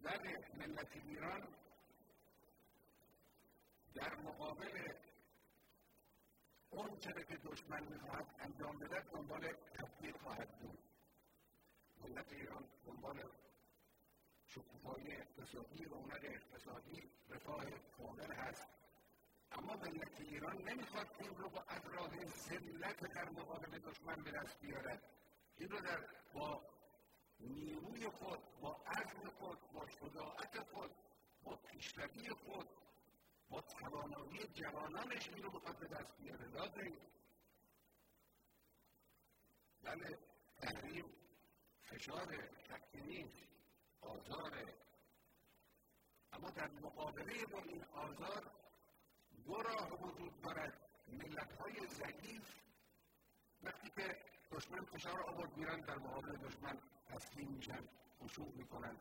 بله، ملت ایران در مقابل اون چیزی که دشمن میخواهد انجام بده دنبال تطبیق خواهد بود. ملت ایران دنبال شکوفایی اقتصادی، رونق اقتصادی، رفاه کامل هست، اما ملت ایران نمیخواد این رو از راه ذلت در مقابل دشمن به دست بیارد. این رو با نیروی خود، با عزم خود، با شجاعت خود، با پیشروی خود، با توانایی جوانانش این رو بخواد به دست بیاره. لازم بله، تحریم فشار، شکی نیست، آزاره، اما در مقابله با این آزار دو راه وجود دارد. ملت‌های ضعیف وقتی که دشمن فشار آورد میرن در مقابل دشمن تسلیم میشن، خشوع میکنن،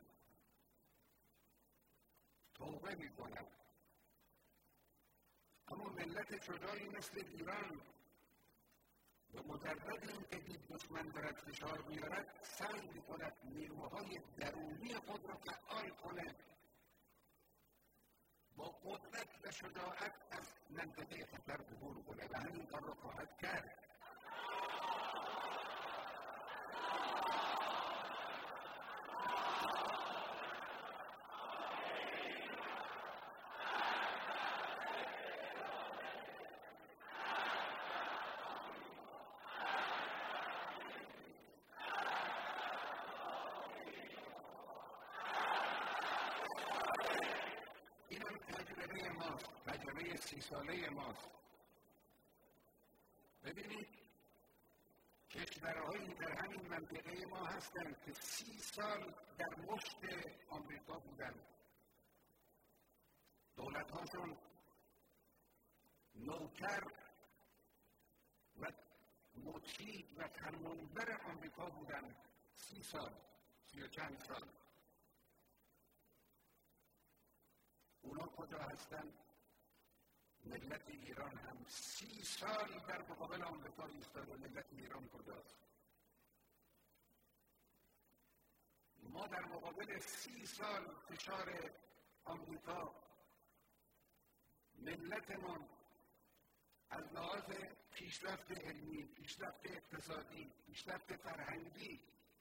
توبه میکنن. اما ملت شجاعی مثل ایران به مجرد اینکه دید دشمن دارد فشار میارد سعی میکند نیروهای درونی خود را فعال کنه، با قدرت و شجاعت از منطقه خطر عبور کنه و همین کار را خواهد کرد. تجربه 30 ساله ماست. ببینید کشورهایی در همین منطقه ما هستند که 30 سال در مشت آمریکا بودند. دولت‌هاشون نوکر و مطیع و فرمانبر آمریکا بودند. 30 سال، 30 و چند سال. اونا کجا هستند؟ ملت ایران هم 30 سال در مقابل آمریکا ایستاده. ملت ایران کجاست؟ ما در مقابل 30 سال فشار آمریکا ملتمان از لحاظ پیشرفت علمی، پیشرفت اقتصادی، پیشرفت فرهنگی،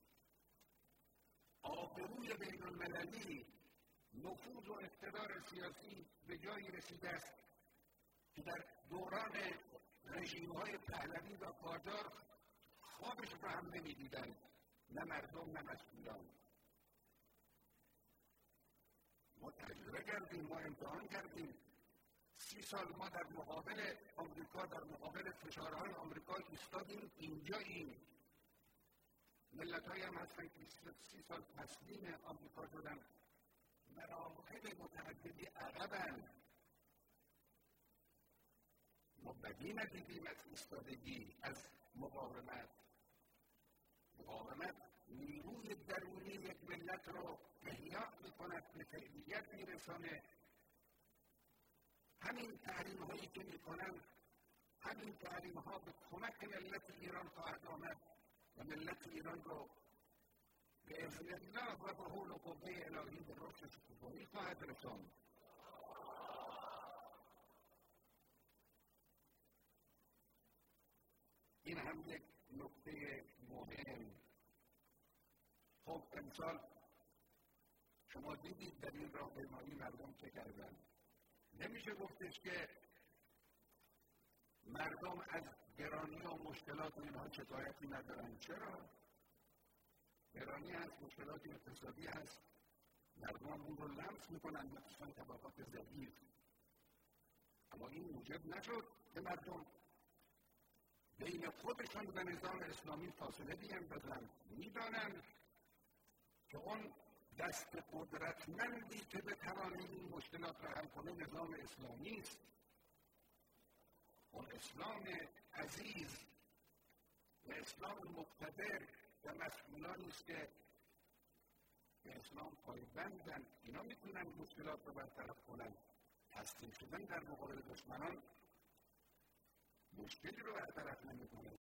آبروی بین المللی، نفوذ و اقتدار سیاسی به جایی رسیده است که در دوران رژیم‌های پهلوی و قاجار خوابش رو هم نمی‌دیدند، نه مردم نه مسئولان. ما تجربه کردیم، ما امتحان کردیم. 30 سال ما در مقابل آمریکا، در مقابل فشارهای آمریکا ایستادیم. اینجاییم. ملت‌هایی هم هستن که 30 سال تسلیم آمریکا شدن، مراحل متعددی عقبند. ما بدی ندیدیم از ایستادگی، از مقاومت. مقاومت نیروی درونی یک ملت رو احیا می‌کند، به فعلیت می‌رسانه. همین تحریم‌هایی که می‌کنند، همین تحریم‌ها به کمک ملت ایران خواهد آمد و ملت ایران رو به اذن الله و به حول و قوه الهی به رشد شکوفایی خواهد رساند. این هم یک نکته مهم. خب امسال شما دیدید در این راهپیمایی مردم چه کردن. نمیشه گفتش که مردم از گرانی و مشکلات اینها شکایتی ندارن. چرا؟ گرانی هست، مشکلات اقتصادی هست، مردم هم اون رو لمس میکنن، مخصوصا طبقات ضعیف. اما این موجب نشد که مردم بین خودشان و نظام اسلامی فاصله بیندازند. میدانند که اون دست قدرتمندی که بتواند این مشکلات را حل کنه نظام اسلامی است. اون اسلام عزیز و اسلام مقتدر و مسئولانی است که به اسلام پایبندند. اینا میتونن مشکلات رو برطرف کنن. تسلیم شدن در مقابل دشمنان مشکلی رو برطرف نمیکنه.